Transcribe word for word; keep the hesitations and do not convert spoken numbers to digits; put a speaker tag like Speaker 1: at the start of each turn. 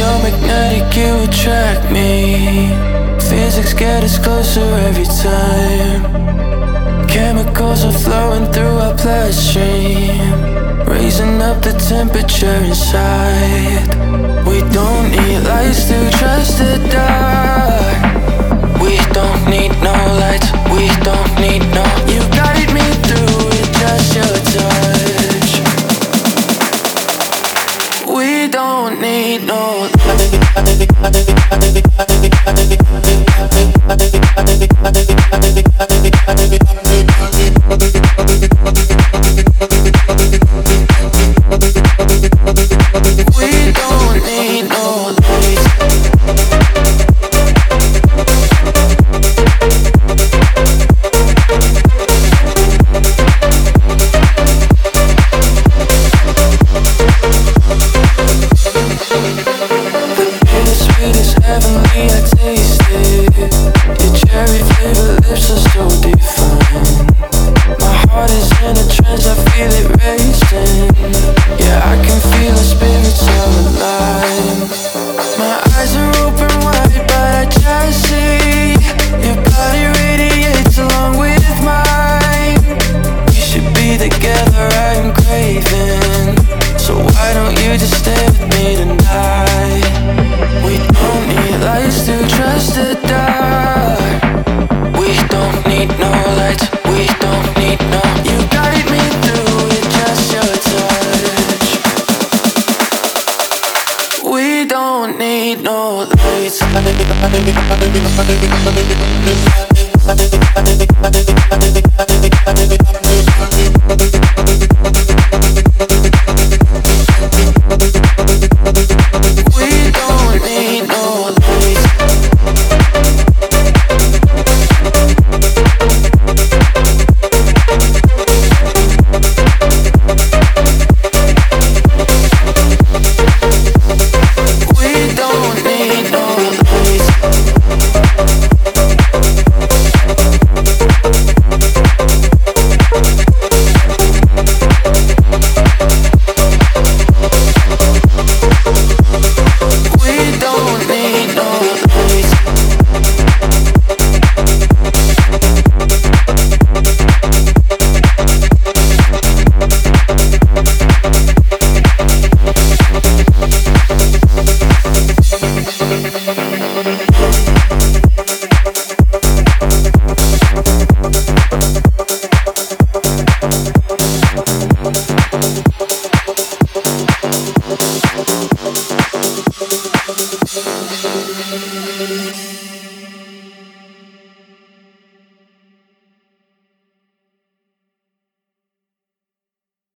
Speaker 1: so magnetic, you attract me. Physics get us closer every time. Chemicals are flowing through our bloodstream, raising up the temperature inside. We don't need lights to trust the dark. We don't need no lights, we don't need no. You guide me through it, just your touch. We don't need no We don't need no lights. Heavenly, I taste it. Your cherry flavored lips are so divine. My heart is in a trance, I feel it racing. Yeah, I can feel the spirits all alive. My eyes are open wide, but I just see your body radiates along with mine. We should be together, I'm craving. So why don't you just stay with me tonight? We don't need lights to trust the dark. We don't need no lights, we don't need no. You guide me through it, just your touch. We don't need no lights.